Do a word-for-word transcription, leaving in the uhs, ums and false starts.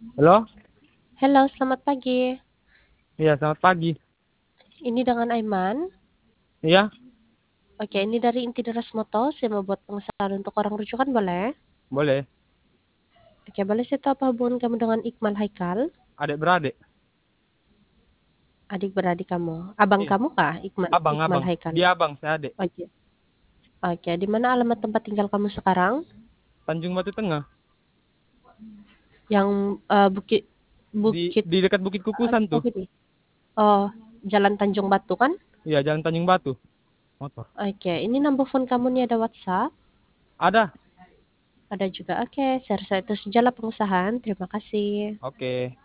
Halo? Halo, selamat pagi. Iya, selamat pagi. Ini dengan Aiman. Iya, Oke, ini dari Inti Deras Moto. Saya mau buat pengesahan untuk orang rujukan, boleh? boleh. Oke, boleh saya tahu apa hubungan kamu dengan Iqmal Haikal? Adik-beradik. Adik beradik kamu. Abang Iya, kamu kah? Iqmal, Iqmal abang-abang. Haikal. Dia abang, saya adik. Oke. Oke, di mana alamat tempat tinggal kamu sekarang? Tanjung Batu Tengah. Yang eh, Bukit Di Bukit di dekat Bukit Kukusan tuh. apa ini? Oh, Jalan Tanjung Batu kan? Iya, Jalan Tanjung Batu. Motor. Oke, ini number phone kamu nih ada WhatsApp. Ada. Ada juga. Oke, saya rasa itu sajalah pengusahaan. Terima kasih. Oke.